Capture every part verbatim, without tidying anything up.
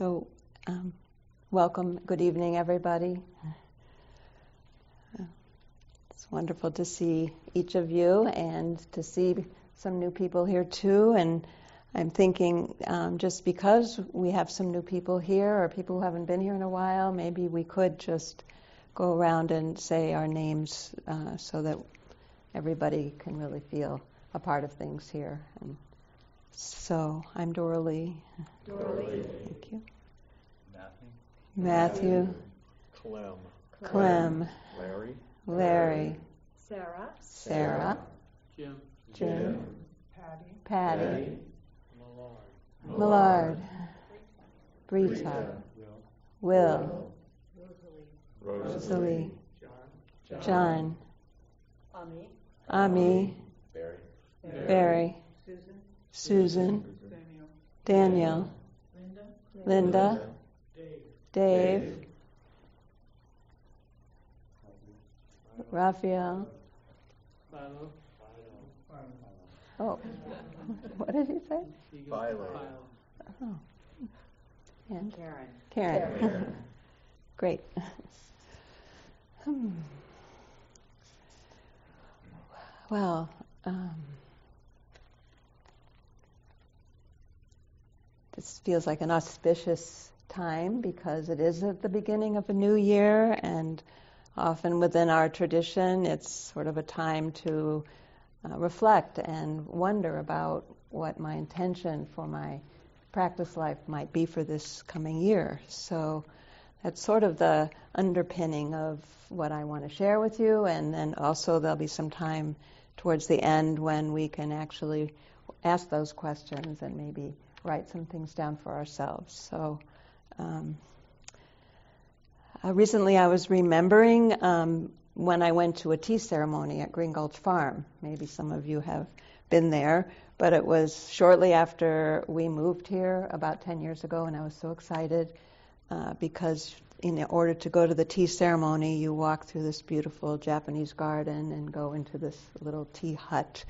So, um, welcome, good evening, everybody. It's wonderful to see each of you and to see some new people here too. And I'm thinking um, just because we have some new people here or people who haven't been here in a while, maybe we could just go around and say our names uh, so that everybody can really feel a part of things here. And so I'm Dora Lee. Dora Lee. Thank you. Matthew. Matthew. Clem. Clem. Larry. Larry. Sarah. Sarah. Jim. Jim. Patty. Patty. Millard. Millard. Brita. Will. Rosalie. Rosalie. John. John. Ami. Ami. Barry. Barry. Susan. Susan. Daniel. Daniel. Linda. Linda. Dave. Dave. Raphael. Philo. Oh, what did he say? Philo. Oh. And Karen. Karen. Karen. Great. Hmm. Well, um, this feels like an auspicious time because it is at the beginning of a new year, and often within our tradition it's sort of a time to uh, reflect and wonder about what my intention for my practice life might be for this coming year. So that's sort of the underpinning of what I want to share with you, and then also there'll be some time towards the end when we can actually ask those questions and maybe write some things down for ourselves. So um, uh, recently I was remembering um, when I went to a tea ceremony at Green Gulch Farm. Maybe some of you have been there, but it was shortly after we moved here about ten years ago, and I was so excited uh, because in order to go to the tea ceremony, you walk through this beautiful Japanese garden and go into this little tea hut.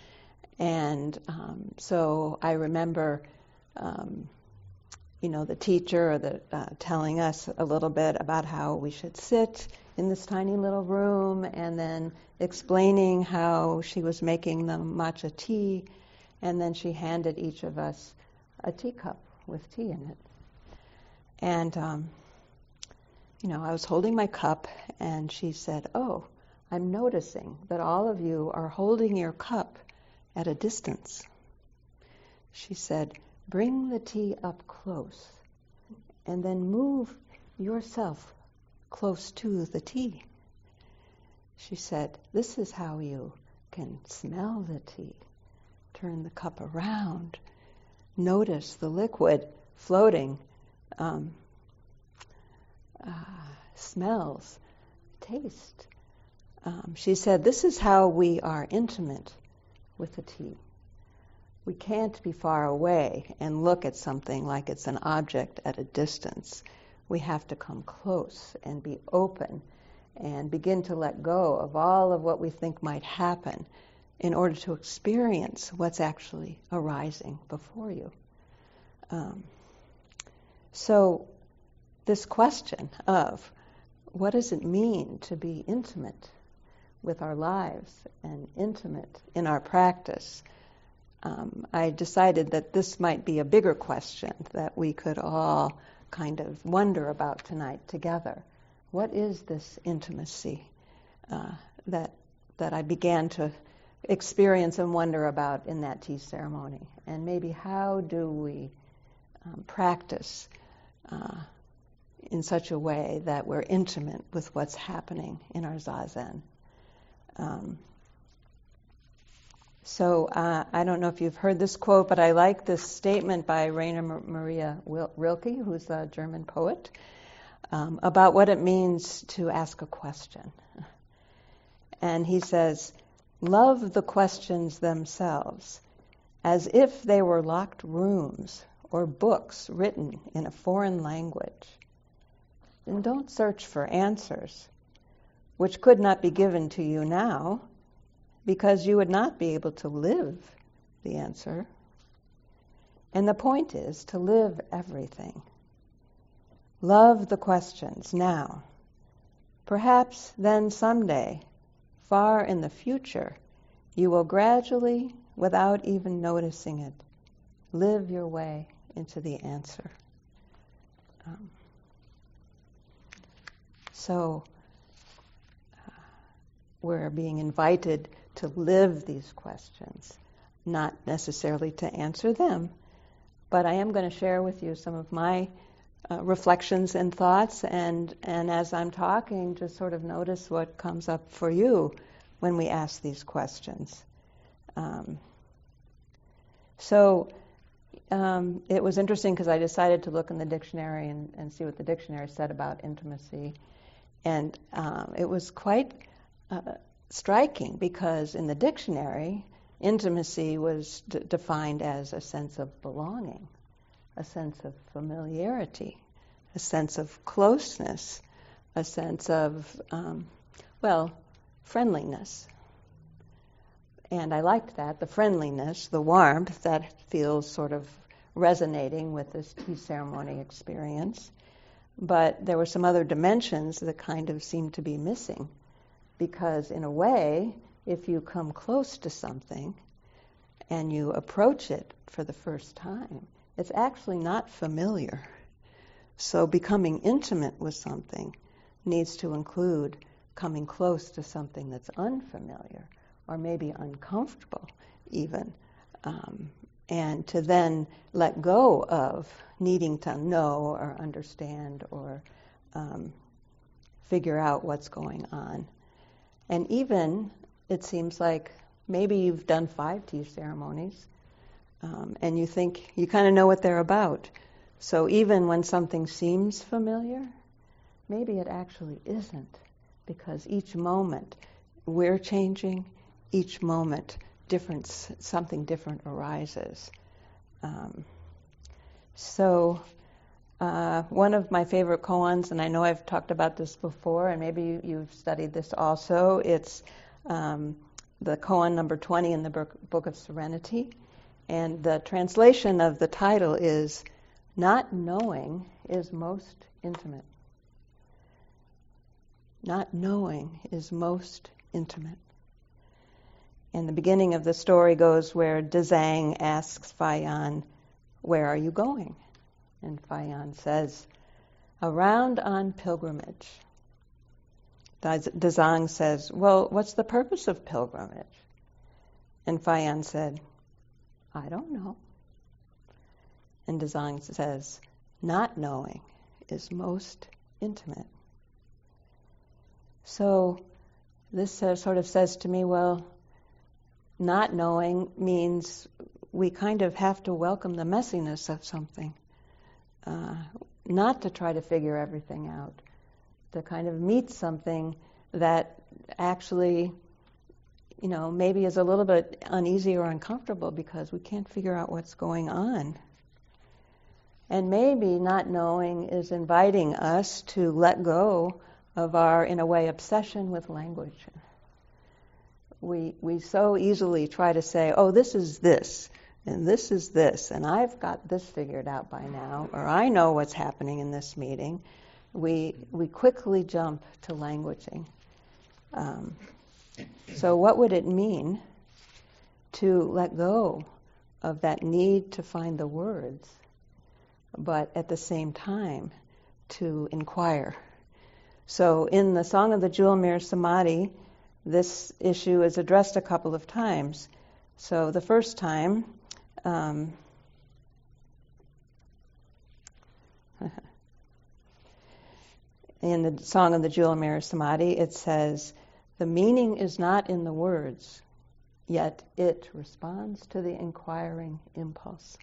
And um, so I remember um, you know, the teacher or the uh, telling us a little bit about how we should sit in this tiny little room, and then explaining how she was making the matcha tea, and then she handed each of us a teacup with tea in it. And, um, you know, I was holding my cup, and she said, "Oh, I'm noticing that all of you are holding your cup at a distance." She said, "Bring the tea up close, and then move yourself close to the tea." She said, "This is how you can smell the tea. Turn the cup around. Notice the liquid floating. Um, uh, smells, taste." Um, she said, "This is how we are intimate with the tea. We can't be far away and look at something like it's an object at a distance. We have to come close and be open and begin to let go of all of what we think might happen in order to experience what's actually arising before you." Um, so this question of what does it mean to be intimate with our lives and intimate in our practice, Um, I decided that this might be a bigger question that we could all kind of wonder about tonight together. What is this intimacy uh, that that I began to experience and wonder about in that tea ceremony? And maybe how do we um, practice uh, in such a way that we're intimate with what's happening in our Zazen? Um, So uh, I don't know if you've heard this quote, but I like this statement by Rainer Maria Rilke, who's a German poet, um, about what it means to ask a question. And he says, "Love the questions themselves, as if they were locked rooms or books written in a foreign language. And don't search for answers, which could not be given to you now, because you would not be able to live the answer. And the point is to live everything Love the questions now. Perhaps then someday, far in the future, you will gradually, without even noticing it, live your way into the answer. Um, so uh, we're being invited to live these questions, not necessarily to answer them, but I am going to share with you some of my uh, reflections and thoughts, and, and as I'm talking, just sort of notice what comes up for you when we ask these questions. Um, so um, it was interesting because I decided to look in the dictionary and, and see what the dictionary said about intimacy. And um, it was quite uh, striking because in the dictionary, intimacy was d- defined as a sense of belonging, a sense of familiarity, a sense of closeness, a sense of, um, well, friendliness. And I liked that, the friendliness, the warmth that feels sort of resonating with this tea ceremony experience. But there were some other dimensions that kind of seemed to be missing. Because in a way, if you come close to something and you approach it for the first time, it's actually not familiar. So becoming intimate with something needs to include coming close to something that's unfamiliar, or maybe uncomfortable even, um, and to then let go of needing to know or understand or um, figure out what's going on. And even, it seems like, maybe you've done five tea ceremonies, um, and you think you kind of know what they're about. So even when something seems familiar, maybe it actually isn't, because each moment we're changing, each moment different, something different arises. Um, so uh, one of my favorite koans, and I know I've talked about this before, and maybe you, you've studied this also, it's um, the koan number twenty in the book, book of Serenity. And the translation of the title is, "Not knowing is most intimate." Not knowing is most intimate. And the beginning of the story goes where Dazang asks Fayan, "Where are you going?" And Fayan says, "Around on pilgrimage." Dazang says, "Well, what's the purpose of pilgrimage?" And Fayan said, "I don't know." And Dazang says, "Not knowing is most intimate." So this uh, sort of says to me, well, not knowing means we kind of have to welcome the messiness of something, uh, not to try to figure everything out, to kind of meet something that actually, you know, maybe is a little bit uneasy or uncomfortable because we can't figure out what's going on. And maybe not knowing is inviting us to let go of our, in a way, obsession with language. We we so easily try to say, oh, this is this, and this is this, and I've got this figured out by now, or I know what's happening in this meeting. We we quickly jump to languaging. Um, so what would it mean to let go of that need to find the words, but at the same time to inquire? So in the Song of the Jewel Mirror Samadhi, this issue is addressed a couple of times. So the first time, um, in the Song of the Jewel Mirror Samadhi, it says, "The meaning is not in the words, yet it responds to the inquiring impulse."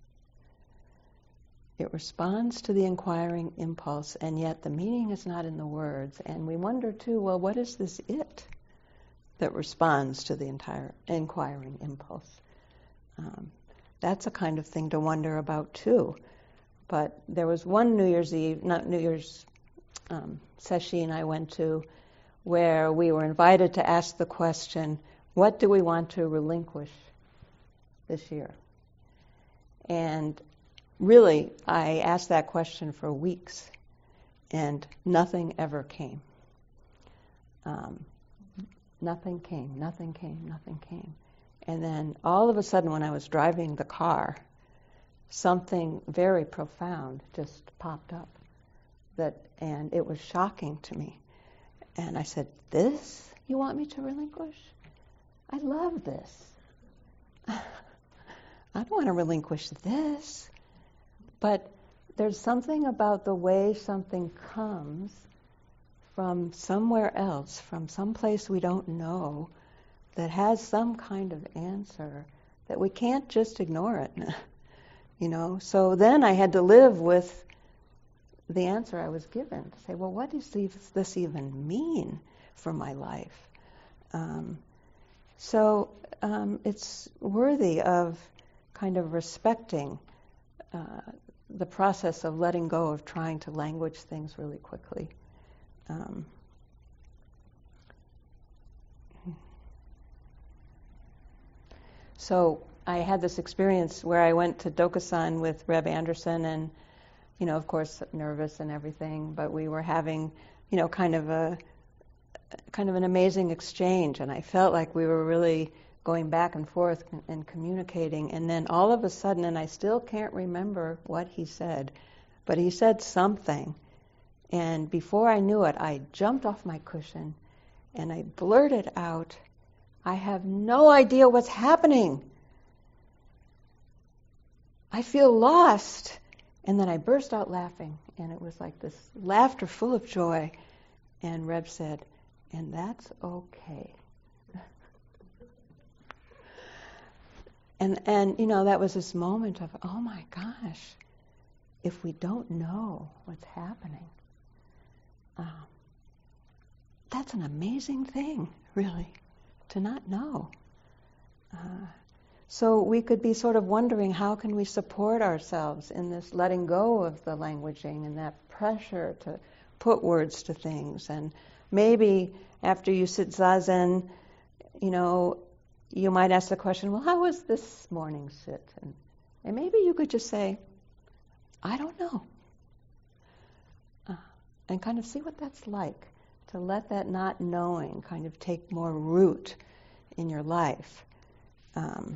It responds to the inquiring impulse, and yet the meaning is not in the words. And we wonder too, well, what is this it that responds to the entire inquiring impulse? Um, that's a kind of thing to wonder about too. But there was one New Year's Eve, not New Year's um, session I went to, where we were invited to ask the question, what do we want to relinquish this year? And really, I asked that question for weeks. And nothing ever came. Um, nothing came, nothing came, nothing came. And then all of a sudden when I was driving the car, something very profound just popped up. That, and it was shocking to me. And I said, this you want me to relinquish? I love this. I don't want to relinquish this. But there's something about the way something comes from somewhere else, from some place we don't know, that has some kind of answer that we can't just ignore it. You know, so then I had to live with the answer I was given. To say, well, what does this even mean for my life? Um, so um, it's worthy of kind of respecting uh, the process of letting go of trying to language things really quickly. Um, so I had this experience where I went to Dokusan with Reb Anderson, and, you know, of course, nervous and everything, but we were having, you know, kind of a kind of an amazing exchange, and I felt like we were really going back and forth and communicating, and then all of a sudden, and I still can't remember what he said, but he said something, and before I knew it, I jumped off my cushion, and I blurted out, I have no idea what's happening. I feel lost. And then I burst out laughing, and it was like this laughter full of joy, and Reb said, and that's okay. And, and you know, that was this moment of, oh my gosh, if we don't know what's happening, um, that's an amazing thing, really, to not know. Uh, so we could be sort of wondering, how can we support ourselves in this letting go of the languaging and that pressure to put words to things? And maybe after you sit zazen, you know, you might ask the question, well, how was this morning sit? And, and maybe you could just say, I don't know. Uh, and kind of see what that's like, to let that not knowing kind of take more root in your life. Um,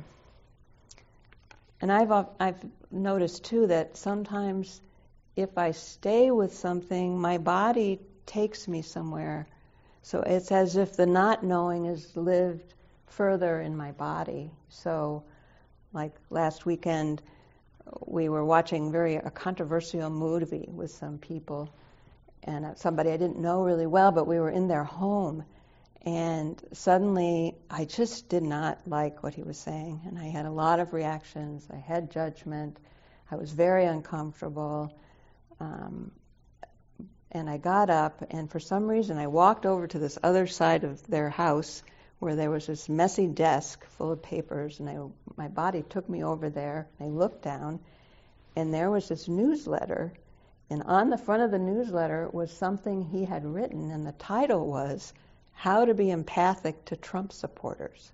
and I've I've noticed too that sometimes if I stay with something, my body takes me somewhere. So it's as if the not knowing is lived further in my body. So, like last weekend, we were watching very a controversial movie with some people, and somebody I didn't know really well, but we were in their home, and suddenly I just did not like what he was saying, and I had a lot of reactions. I had judgment. I was very uncomfortable, um, and I got up, and for some reason I walked over to this other side of their house where there was this messy desk full of papers, and I, my body took me over there. I looked down, and there was this newsletter, and on the front of the newsletter was something he had written, and the title was, How to Be Empathic to Trump Supporters.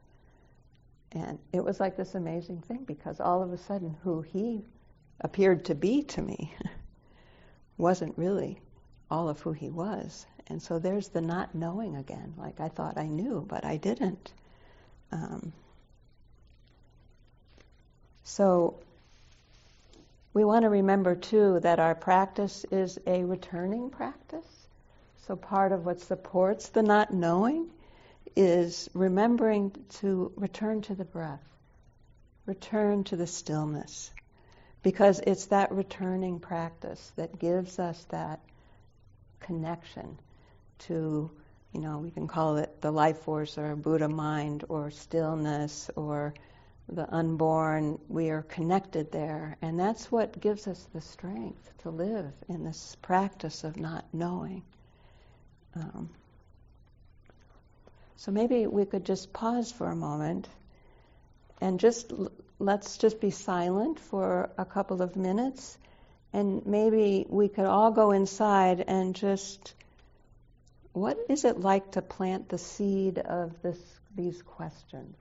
And it was like this amazing thing, because all of a sudden who he appeared to be to me wasn't really all of who he was. And so there's the not knowing again. Like I thought I knew, but I didn't. Um, so we want to remember too that our practice is a returning practice. So part of what supports the not knowing is remembering to return to the breath, return to the stillness, because it's that returning practice that gives us that connection to, you know, we can call it the life force or Buddha mind or stillness or the unborn. We are connected there, and that's what gives us the strength to live in this practice of not knowing. Um, so maybe we could just pause for a moment and just l- let's just be silent for a couple of minutes, and maybe we could all go inside and just, what is it like to plant the seed of this these questions?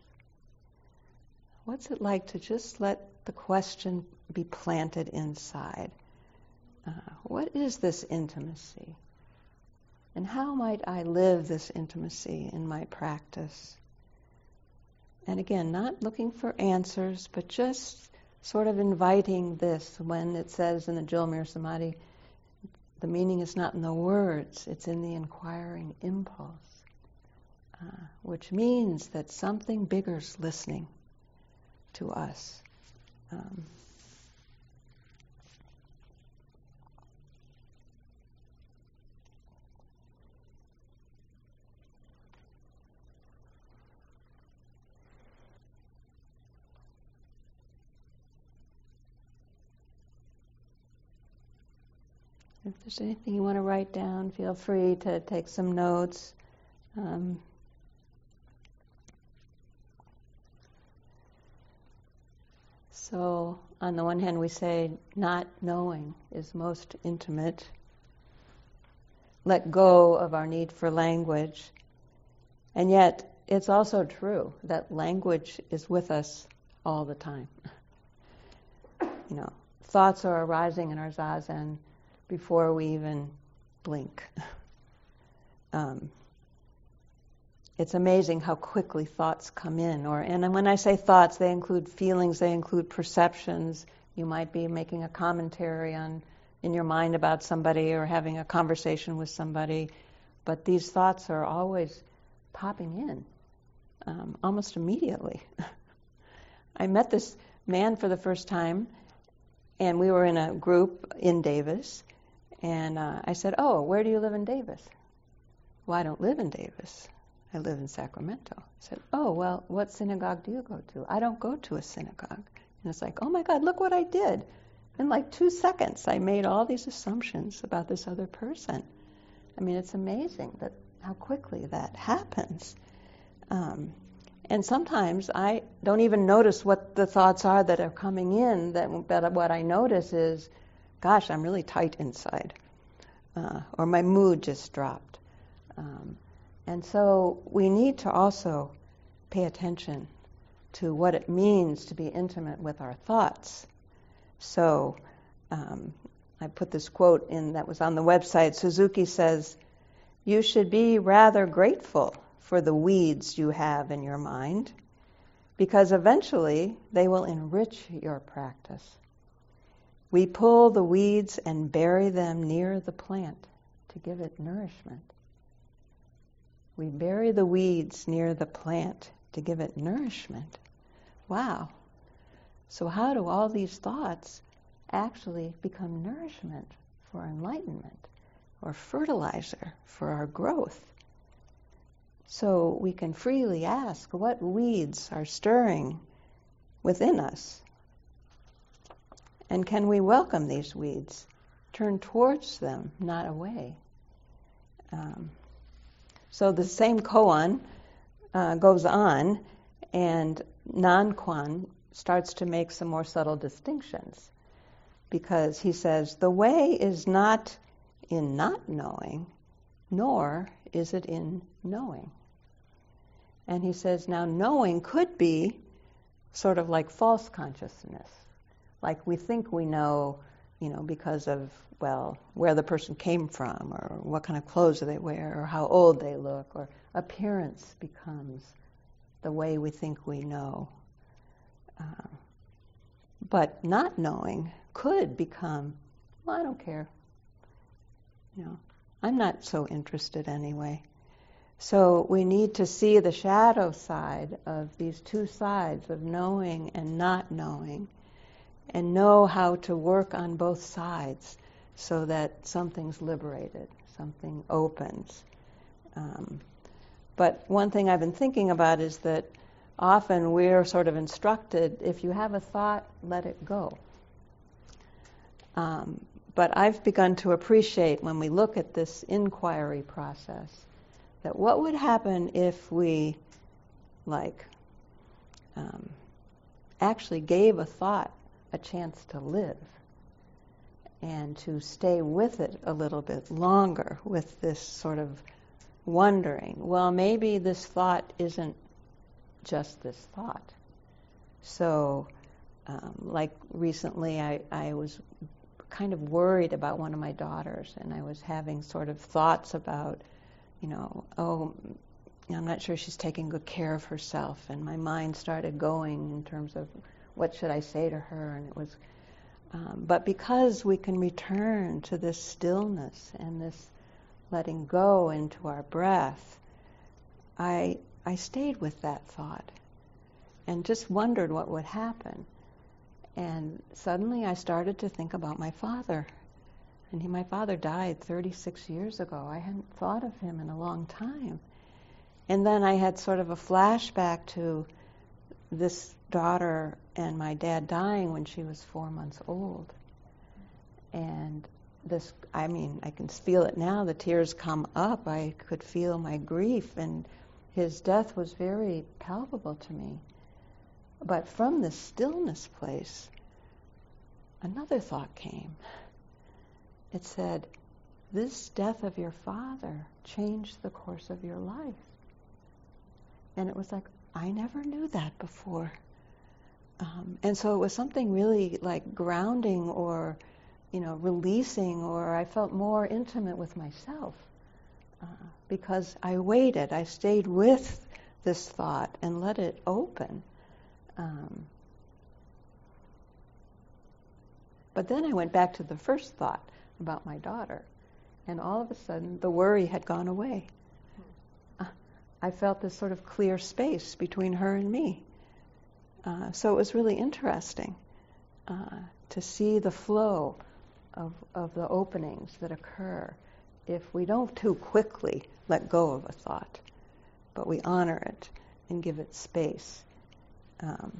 What's it like to just let the question be planted inside? Uh, what is this intimacy? And how might I live this intimacy in my practice? And again, not looking for answers, but just sort of inviting this when it says in the Jolmir Samadhi, the meaning is not in the words, it's in the inquiring impulse, uh, which means that something bigger's listening to us. Um, If there's anything you want to write down, feel free to take some notes. Um, so, on the one hand, we say not knowing is most intimate. Let go of our need for language. And yet, it's also true that language is with us all the time. You know, thoughts are arising in our zazen before we even blink. Um, it's amazing how quickly thoughts come in. Or, and when I say thoughts, they include feelings, they include perceptions. You might be making a commentary on in your mind about somebody or having a conversation with somebody, but these thoughts are always popping in, um, almost immediately. I met this man for the first time, and we were in a group in Davis. And uh, I said, oh, where do you live in Davis? Well, I don't live in Davis. I live in Sacramento. I said, oh, well, what synagogue do you go to? I don't go to a synagogue. And it's like, oh my God, look what I did. In like two seconds, I made all these assumptions about this other person. I mean, it's amazing that how quickly that happens. Um, and sometimes I don't even notice what the thoughts are that are coming in, that, but what I notice is, gosh, I'm really tight inside, uh, or my mood just dropped. Um, and so we need to also pay attention to what it means to be intimate with our thoughts. So um, I put this quote in that was on the website. Suzuki says, you should be rather grateful for the weeds you have in your mind, because eventually they will enrich your practice. We pull the weeds and bury them near the plant to give it nourishment. We bury the weeds near the plant to give it nourishment. Wow. So how do all these thoughts actually become nourishment for enlightenment or fertilizer for our growth? So we can freely ask what weeds are stirring within us. And can we welcome these weeds, turn towards them, not away? Um, so the same koan uh, goes on, and Nan-Kwan starts to make some more subtle distinctions, because he says, the way is not in not knowing, nor is it in knowing. And he says, now knowing could be sort of like false consciousness. Like we think we know, you know, because of, well, where the person came from, or what kind of clothes they wear, or how old they look, or appearance becomes the way we think we know. Uh, but not knowing could become, well, I don't care. You know, I'm not so interested anyway. So we need to see the shadow side of these two sides of knowing and not knowing, and know how to work on both sides so that something's liberated, something opens. Um, but one thing I've been thinking about is that often we're sort of instructed, if you have a thought, let it go. Um, but I've begun to appreciate when we look at this inquiry process, that what would happen if we, like, um, actually gave a thought a chance to live and to stay with it a little bit longer with this sort of wondering, well, maybe this thought isn't just this thought. So, um, like recently I, I was kind of worried about one of my daughters, and I was having sort of thoughts about, you know, oh, I'm not sure she's taking good care of herself, and my mind started going in terms of what should I say to her, and it was, um, but because we can return to this stillness and this letting go into our breath, I I stayed with that thought and just wondered what would happen. And suddenly I started to think about my father. And he, my father died thirty-six years ago. I hadn't thought of him in a long time. And then I had sort of a flashback to this daughter and my dad dying when she was four months old. And this, I mean, I can feel it now. The tears come up. I could feel my grief, and his death was very palpable to me. But from this stillness place, another thought came. It said, this death of your father changed the course of your life. And it was like, I never knew that before. Um, and so it was something really like grounding or, you know, releasing, or I felt more intimate with myself uh, because I waited. I stayed with this thought and let it open. Um, but then I went back to the first thought about my daughter, and all of a sudden the worry had gone away. Uh, I felt this sort of clear space between her and me. Uh, so it was really interesting uh, to see the flow of, of the openings that occur if we don't too quickly let go of a thought, but we honor it and give it space. Um,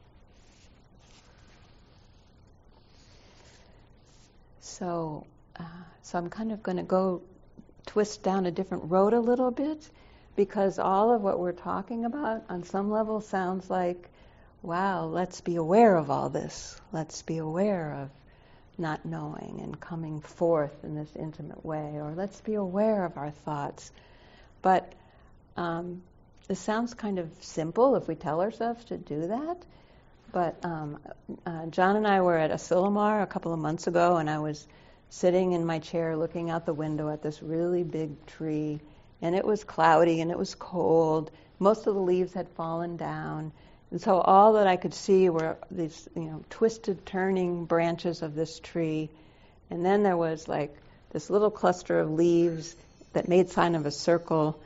so, uh, so I'm kind of going to go twist down a different road a little bit, because all of what we're talking about on some level sounds like, wow, let's be aware of all this. Let's be aware of not knowing and coming forth in this intimate way, or let's be aware of our thoughts. But um, this sounds kind of simple if we tell ourselves to do that. But um, uh, John and I were at Asilomar a couple of months ago, and I was sitting in my chair looking out the window at this really big tree, and it was cloudy and it was cold. Most of the leaves had fallen down. And so all that I could see were these, you know, twisted, turning branches of this tree. And then there was like this little cluster of leaves that made sign of a circle.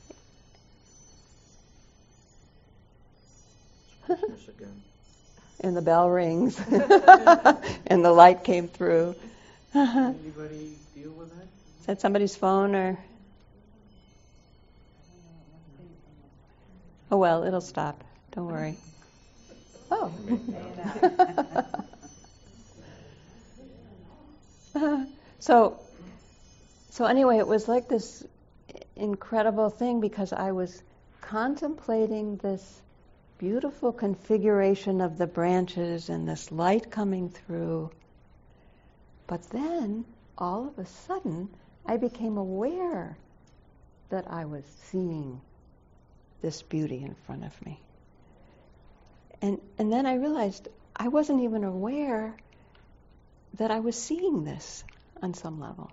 And the bell rings. And the light came through. Anybody deal with that? Is that somebody's phone or? Oh well, it'll stop. Don't worry. Oh. so, so anyway, it was like this incredible thing because I was contemplating this beautiful configuration of the branches and this light coming through. But then, all of a sudden, I became aware that I was seeing this beauty in front of me. And and then I realized I wasn't even aware that I was seeing this on some level.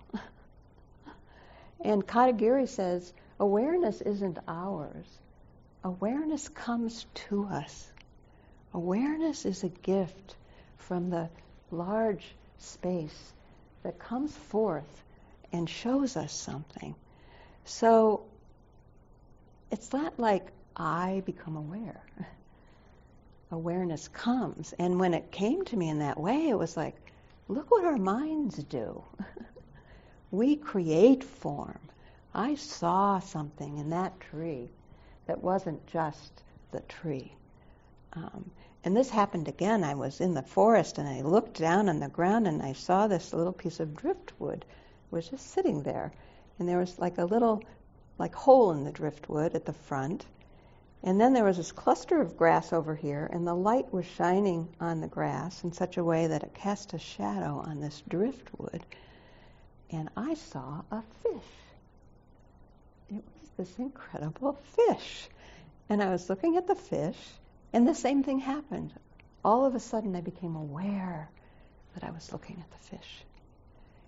And Katagiri says, awareness isn't ours. Awareness comes to us. Awareness is a gift from the large space that comes forth and shows us something. So it's not like I become aware. Awareness comes. And when it came to me in that way, it was like, look what our minds do. We create form. I saw something in that tree that wasn't just the tree. Um, and this happened again. I was in the forest and I looked down on the ground and I saw this little piece of driftwood. It was just sitting there. And there was like a little like hole in the driftwood at the front. And then there was this cluster of grass over here, and the light was shining on the grass in such a way that it cast a shadow on this driftwood. And I saw a fish. It was this incredible fish. And I was looking at the fish, and the same thing happened. All of a sudden, I became aware that I was looking at the fish.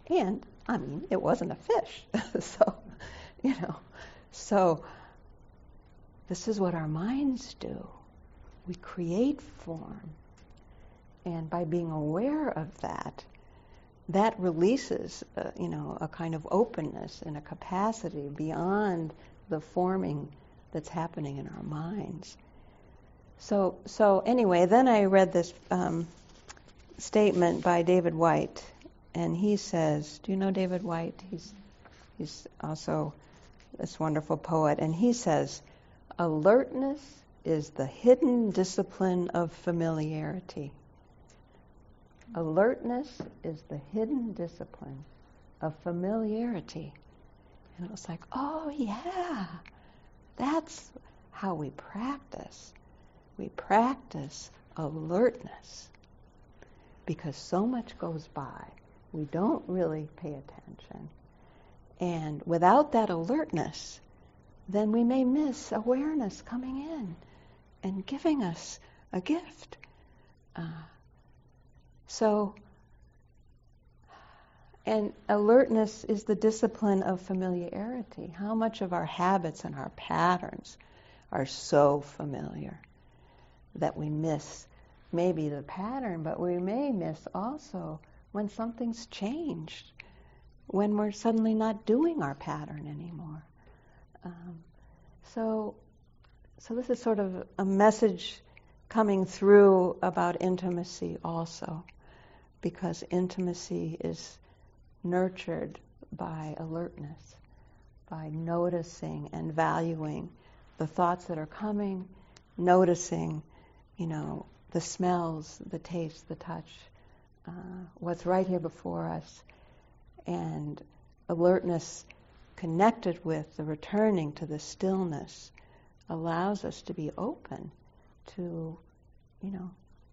And, I mean, it wasn't a fish. So, you know, so this is what our minds do. We create form. And by being aware of that, that releases, uh, you know, a kind of openness and a capacity beyond the forming that's happening in our minds. So, so anyway, then I read this um, statement by David White, and he says, do you know David White? He's he's also this wonderful poet, and he says, alertness is the hidden discipline of familiarity. Alertness is the hidden discipline of familiarity. And it was like, oh yeah, that's how we practice. We practice alertness because so much goes by. We don't really pay attention. And without that alertness, then we may miss awareness coming in and giving us a gift. Uh, so, and alertness is the discipline of familiarity. How much of our habits and our patterns are so familiar that we miss maybe the pattern, but we may miss also when something's changed, when we're suddenly not doing our pattern anymore. Um, so, so this is sort of a message coming through about intimacy also, because intimacy is nurtured by alertness, by noticing and valuing the thoughts that are coming, noticing, you know, the smells, the taste, the touch, uh, what's right here before us, and alertness connected with the returning to the stillness allows us to be open to, you know,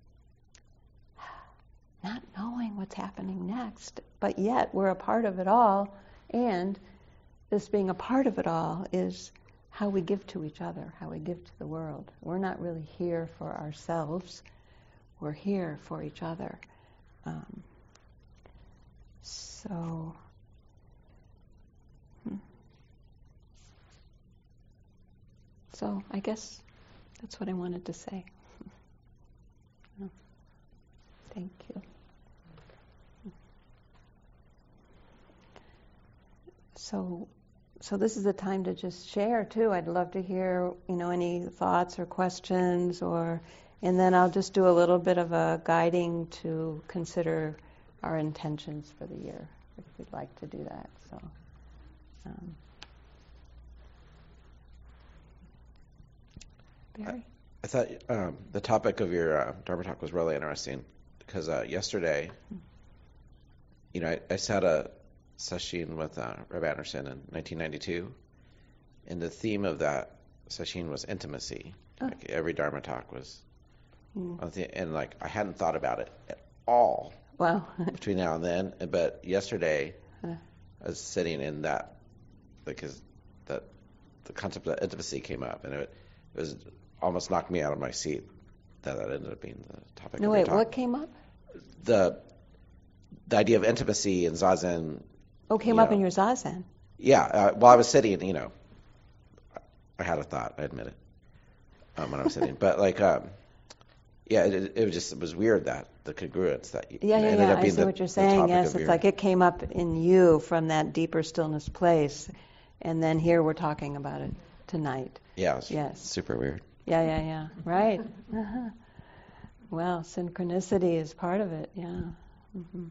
not knowing what's happening next, but yet we're a part of it all, and this being a part of it all is how we give to each other, how we give to the world. We're not really here for ourselves. We're here for each other. Um, so, hmm. so I guess that's what I wanted to say. Oh, thank you. So, so this is the time to just share too. I'd love to hear, you know, any thoughts or questions, or, and then I'll just do a little bit of a guiding to consider our intentions for the year, if we'd like to do that. So, um, Barry? I thought um, the topic of your uh, Dharma talk was really interesting because uh, yesterday, you know, I, I sat a session with uh, Reb Anderson in nineteen ninety-two, and the theme of that session was intimacy. Oh. Like every Dharma talk was, mm. the, and like I hadn't thought about it at all. Wow. Between now and then, but yesterday huh. I was sitting in that because that the concept of intimacy came up, and it, it was almost knocked me out of my seat that that ended up being the topic. No, of wait, talk. What came up? The the idea of intimacy and zazen. Oh, came up know. in your zazen. Yeah, uh, while I was sitting, you know, I had a thought. I admit it um, when I was sitting, but like, um, yeah, it, it was just it was weird that the congruence that you, yeah, you know, yeah, ended yeah. up being I see the, what you're saying. Yes, it's your, like it came up in you from that deeper stillness place, and then here we're talking about it tonight. Yeah, it's yes, super weird. Yeah, yeah, yeah. Right. Uh-huh. Well, synchronicity is part of it. Yeah. Mm-hmm.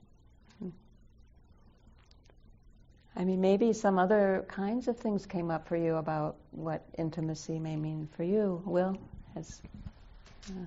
I mean, maybe some other kinds of things came up for you about what intimacy may mean for you. Will has. Uh,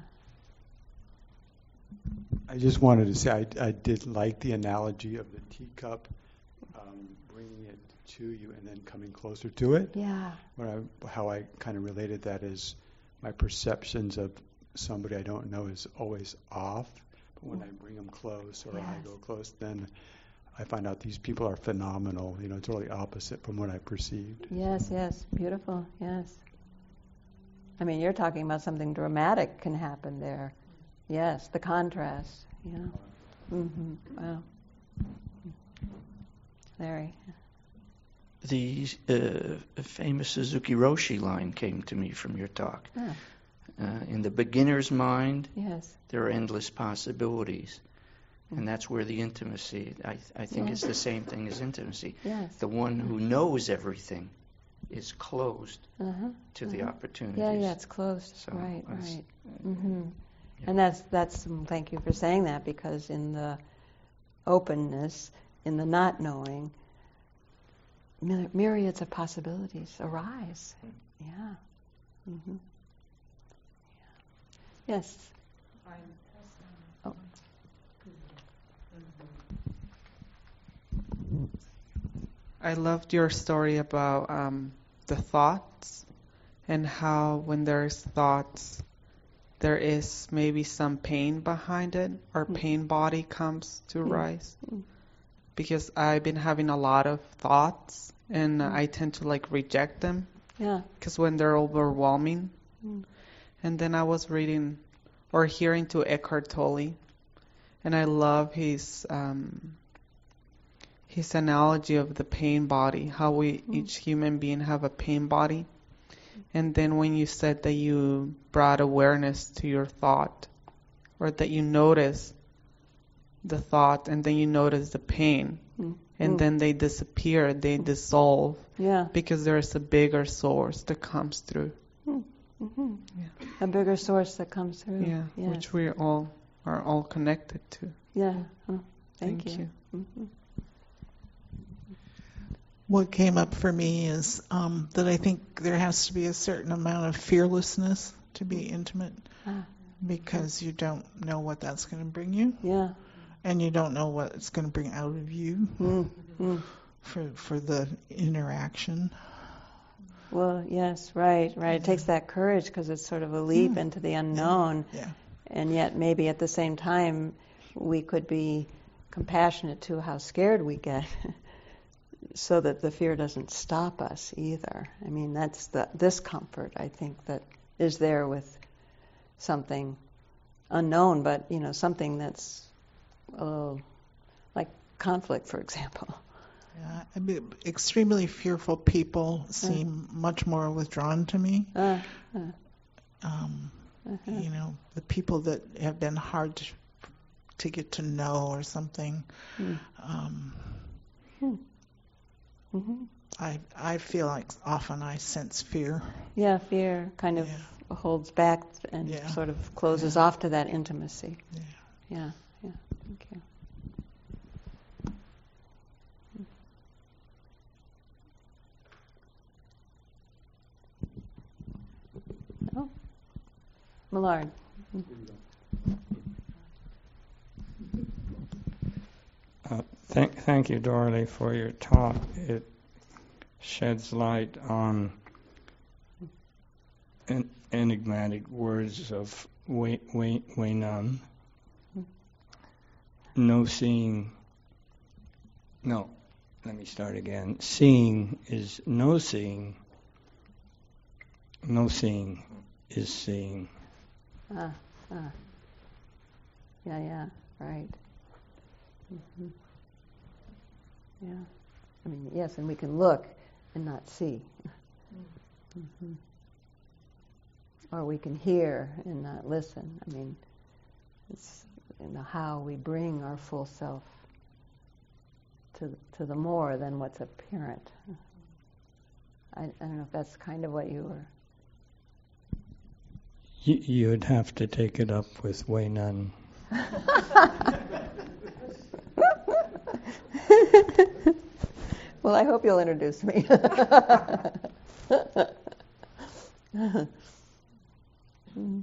I just wanted to say I, I did like the analogy of the teacup, um, bringing it to you and then coming closer to it. Yeah. When I, how I kind of related that is my perceptions of somebody I don't know is always off, but when I bring them close or yes. I go close, then I find out these people are phenomenal. You know, it's totally opposite from what I perceived. Yes, yes, beautiful, yes. I mean, you're talking about something dramatic can happen there. Yes, the contrast, yeah. Mm-hmm. Wow. Larry. The uh, famous Suzuki Roshi line came to me from your talk. Ah. Uh, in the beginner's mind, Yes. there are endless possibilities. And that's where the intimacy, I, I think, Yes. is the same thing as intimacy. Yes. The one who knows everything is closed Uh-huh. to the uh-huh. opportunities. Yeah, yeah, it's closed. So, right, that's- right. Mm-hmm. And that's that's. Thank you for saying that, because in the openness, in the not knowing, myri- myriads of possibilities arise. Yeah. Mm-hmm. Yeah. Yes. Oh. I loved your story about um, the thoughts, and how when there's thoughts, there is maybe some pain behind it, or Mm. pain body comes to Mm. rise. Mm. Because I've been having a lot of thoughts, and uh, Mm. I tend to like reject them, Yeah. because when they're overwhelming. Mm. And then I was reading or hearing to Eckhart Tolle, and I love his um, his analogy of the pain body, how we Mm. each human being have a pain body. And then when you said that you brought awareness to your thought, or that you notice the thought, and then you notice the pain, Mm. and Mm. then they disappear, they dissolve, Yeah. because there is a bigger source that comes through. Mm-hmm. Yeah. A bigger source that comes through. Yeah, Yes. which we all are all connected to. Yeah. Oh, thank, Thank you. Mm-hmm. What came up for me is um, that I think there has to be a certain amount of fearlessness to be intimate, Ah, because you don't know what that's going to bring you, yeah. and you don't know what it's going to bring out of you Mm. Mm. for for the interaction. Well, yes, right, right. It takes that courage, because it's sort of a leap Yeah. into the unknown, Yeah. and yet maybe at the same time we could be compassionate to how scared we get, so that the fear doesn't stop us either. I mean, that's the discomfort, I think, that is there with something unknown, but you know, something that's a little like conflict, for example. Yeah, I mean, extremely fearful people seem much more withdrawn to me. Uh, uh, Um, uh-huh. you know, the people that have been hard to, to get to know or something. Mm. Um, Hmm. Mm-hmm. I I feel like often I sense fear. Yeah, fear kind of Yeah. holds back and Yeah. sort of closes Yeah. off to that intimacy. Yeah. Yeah, yeah. Thank you. Oh, Millard. Uh, thank, thank you, Dorothy, for your talk. It sheds light on en- enigmatic words of Wei, Wei, Wei Nun. No seeing. No, let me start again. Seeing is no seeing. No seeing is seeing. Ah, ah. Yeah, yeah, right. hmm Yeah. I mean, yes, and we can look and not see. hmm Or we can hear and not listen. I mean, it's you know, how we bring our full self to to the more than what's apparent. I, I don't know if that's kind of what you were. Y- you'd have to take it up with Wei Nun. Well, I hope you'll introduce me. Mm.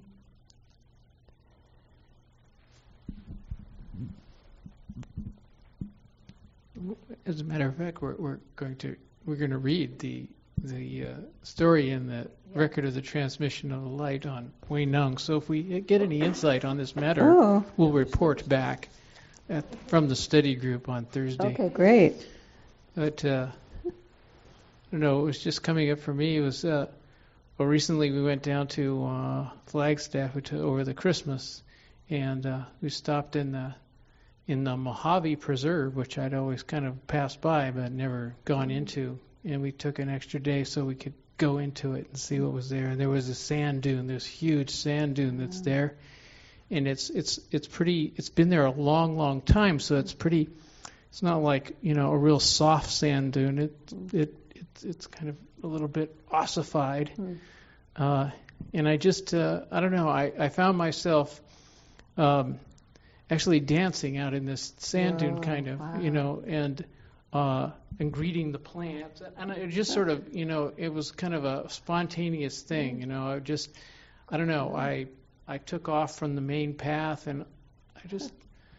As a matter of fact, we're, we're going to we're going to read the the uh, story in the record of the transmission of the light on Wei Nung. So if we get any insight on this matter, Oh. we'll report back at, from the study group on Thursday. Okay, great. But uh, I don't know. It was just coming up for me. It was uh, well, recently we went down to uh, Flagstaff to, over the Christmas, and uh, we stopped in the in the Mojave Preserve, which I'd always kind of passed by but never gone into. And we took an extra day so we could go into it and see what was there. And there was a sand dune, this huge sand dune that's there. And it's it's it's pretty, it's been there a long, long time, so it's pretty, it's not like, you know, a real soft sand dune. It, it, it's, it's kind of a little bit ossified. Mm. Uh, and I just, uh, I don't know, I, I found myself um, actually dancing out in this sand dune, oh, kind of, wow. you know, and uh, and greeting the plants. And it just sort of, you know, it was kind of a spontaneous thing, you know. I just, I don't know, I I took off from the main path, and I just,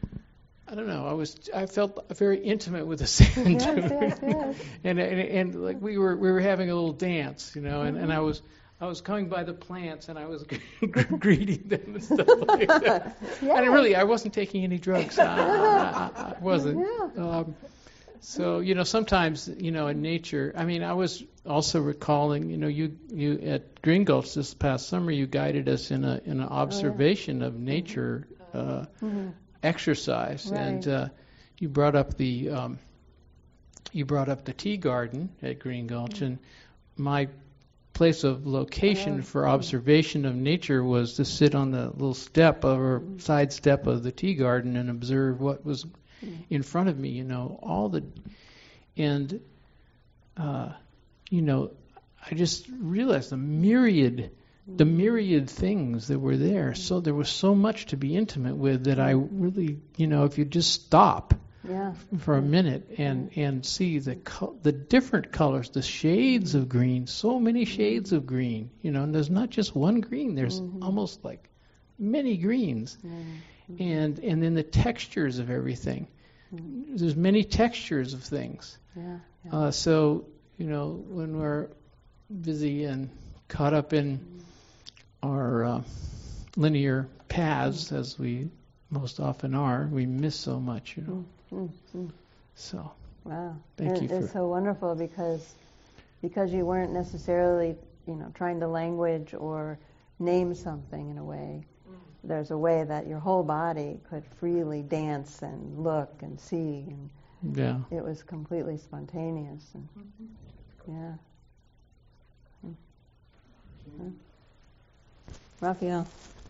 I don't know, I was, I felt very intimate with the sand dune. Yes, yes, yes. and, and and like we were we were having a little dance, you know, and, and I was. I was coming by the plants and I was greeting them and stuff like that. Yes. And really, I wasn't taking any drugs. I, I, I wasn't. Yeah. Um, so, you know, sometimes, you know, in nature, I mean, I was also recalling, you know, you, you at Green Gulch this past summer, you guided us in a in an observation oh, yeah. of nature uh, mm-hmm. exercise. Right. And uh, you brought up the um, you brought up the tea garden at Green Gulch, mm-hmm. and my place of location yeah. for observation of nature was to sit on the little step or side step of the tea garden and observe what was in front of me, you know, all the, and, uh, you know, I just realized the myriad, the myriad things that were there. So there was so much to be intimate with that I really, you know, if you just stop yeah. for a minute and, and see the co- the different colors, the shades of green, so many shades of green, you know, and there's not just one green, there's mm-hmm. almost like many greens. Mm-hmm. And and then the textures of everything. Mm-hmm. There's many textures of things. Yeah, yeah. Uh, so, you know, when we're busy and caught up in mm-hmm. our uh, linear paths, mm-hmm. as we most often are, we miss so much, you know. Mm-hmm. Mm-hmm. So, wow, thank it, you. It's so wonderful because because you weren't necessarily, you know, trying to language or name something in a way. Mm. There's a way that your whole body could freely dance and look and see, and yeah, it was completely spontaneous. And, mm-hmm. Yeah. Mm-hmm. Raphael.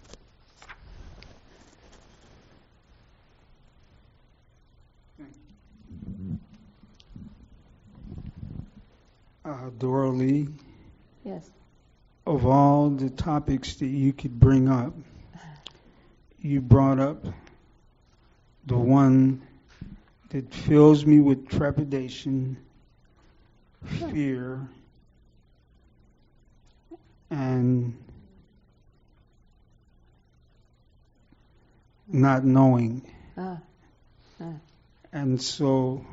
Uh, Dora Lee, yes. Of all the topics that you could bring up, you brought up the one that fills me with trepidation, fear, and not knowing. Ah. Ah. And so,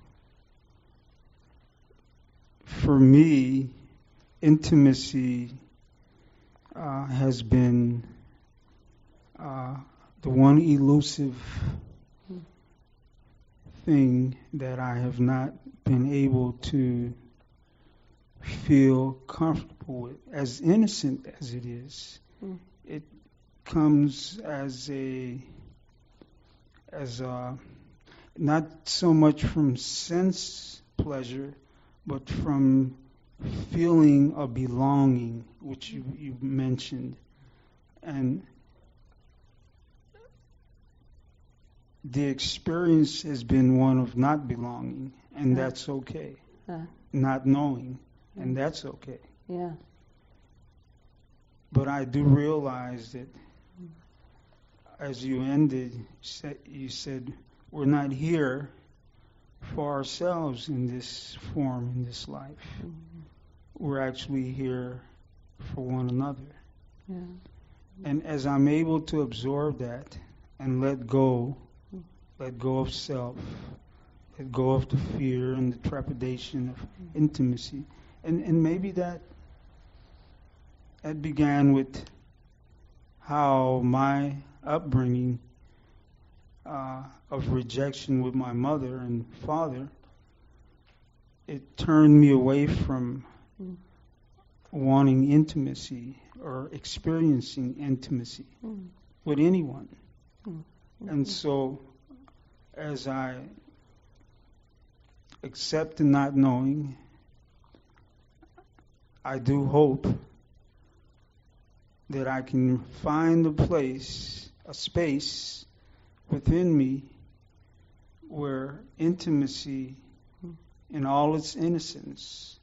for me, intimacy uh, has been uh, the one elusive thing that I have not been able to feel comfortable with. As innocent as it is, mm. it comes as a as a not so much from sense pleasure, but from feeling a belonging, which you, you mentioned. And the experience has been one of not belonging, and yeah. that's okay. Uh, not knowing, yeah. and that's okay. Yeah. But I do realize that, as you ended, you said, we're not here for ourselves in this form, in this life. Mm-hmm. We're actually here for one another. Yeah. And as I'm able to absorb that and let go, mm-hmm. let go of self, let go of the fear and the trepidation of mm-hmm. intimacy, and and maybe that that began with how my upbringing uh, of rejection with my mother and father, it turned me away from mm. wanting intimacy or experiencing intimacy mm. with anyone. Mm. Mm-hmm. And so as I accept the not knowing, I do hope that I can find a place, a space within me where intimacy in all its innocence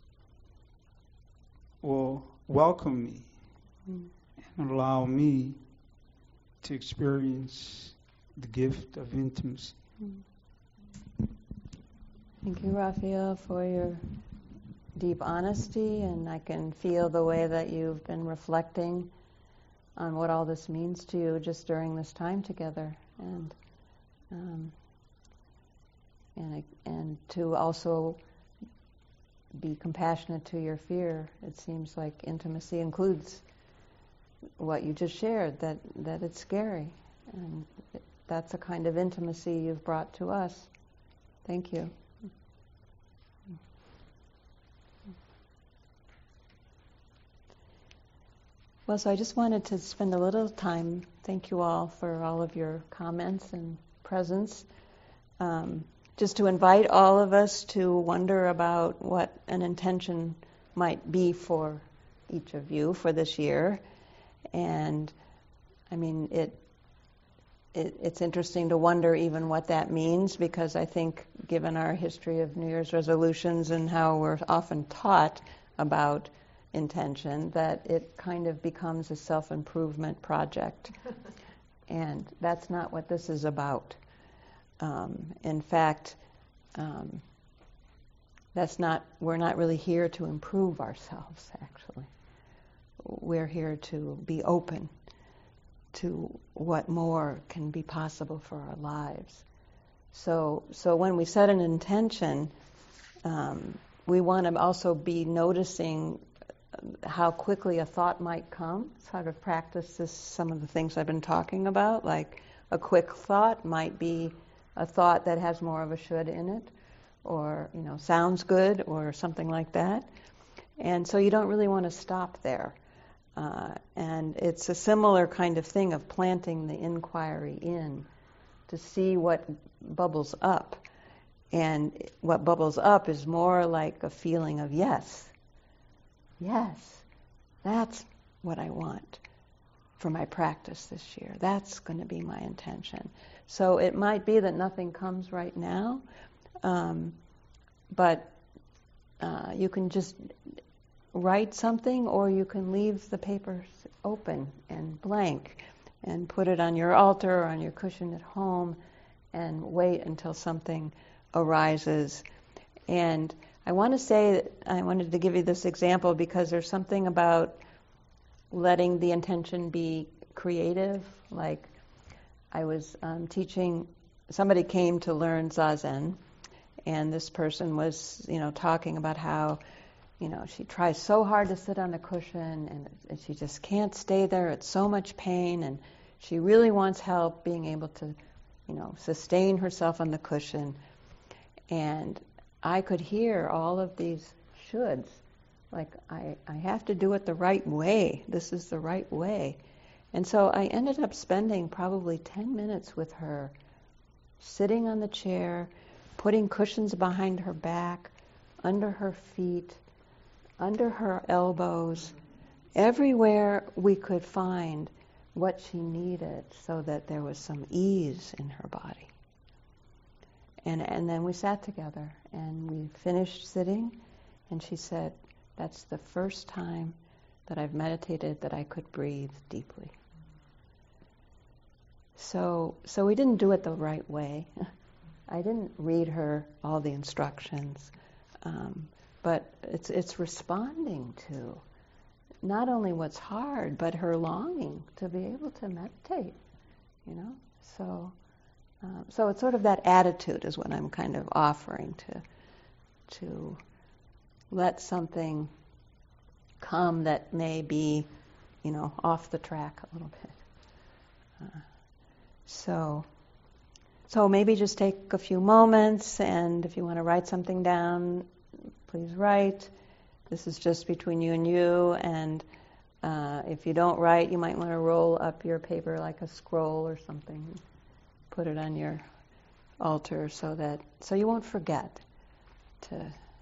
will welcome me and allow me to experience the gift of intimacy. Thank you, Raphael, for your deep honesty, and I can feel the way that you've been reflecting on what all this means to you just during this time together, and um, and and to also be compassionate to your fear. It seems like intimacy includes what you just shared, that that it's scary, and it, that's a kind of intimacy you've brought to us. Thank you. Well, so I just wanted to spend a little time, thank you all for all of your comments and presence, um, just to invite all of us to wonder about what an intention might be for each of you for this year. And I mean, it, it it's interesting to wonder even what that means, because I think given our history of New Year's resolutions and how we're often taught about intention, that it kind of becomes a self-improvement project. And that's not what this is about. Um, in fact, um, that's not, we're not really here to improve ourselves, actually. We're here to be open to what more can be possible for our lives. So, so when we set an intention, um, we want to also be noticing how quickly a thought might come. Sort of practice this, some of the things I've been talking about, like a quick thought might be a thought that has more of a should in it, or, you know, sounds good, or something like that. And so you don't really want to stop there. Uh, and it's a similar kind of thing of planting the inquiry in to see what bubbles up. And what bubbles up is more like a feeling of yes. Yes, that's what I want for my practice this year. That's going to be my intention. So it might be that nothing comes right now, um, but uh, you can just write something, or you can leave the papers open and blank and put it on your altar or on your cushion at home and wait until something arises. And I want to say that I wanted to give you this example because there's something about letting the intention be creative. Like I was um, teaching, somebody came to learn Zazen, and this person was, you know, talking about how, you know, she tries so hard to sit on a cushion and, and she just can't stay there. It's so much pain, and she really wants help being able to, you know, sustain herself on the cushion. And I could hear all of these shoulds, like I, I have to do it the right way. This is the right way. And so I ended up spending probably ten minutes with her, sitting on the chair, putting cushions behind her back, under her feet, under her elbows, everywhere we could find what she needed so that there was some ease in her body. And and then we sat together and we finished sitting, and she said, that's the first time that I've meditated that I could breathe deeply. So so we didn't do it the right way. I didn't read her all the instructions, um, but it's it's responding to not only what's hard, but her longing to be able to meditate, you know? So... Um, so it's sort of that attitude is what I'm kind of offering, to to let something come that may be, you know, off the track a little bit. Uh, so so maybe just take a few moments, and if you want to write something down, please write. This is just between you and you, and uh, if you don't write, you might want to roll up your paper like a scroll or something. Put it on your altar so that so you won't forget to.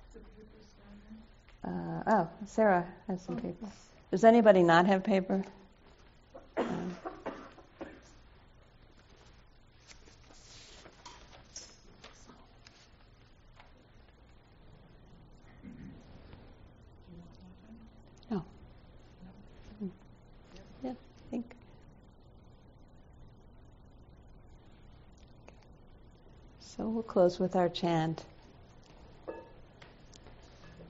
Uh, oh, Sarah has some paper. Does anybody not have paper? Um, no. Yeah, I think. So we'll close with our chant.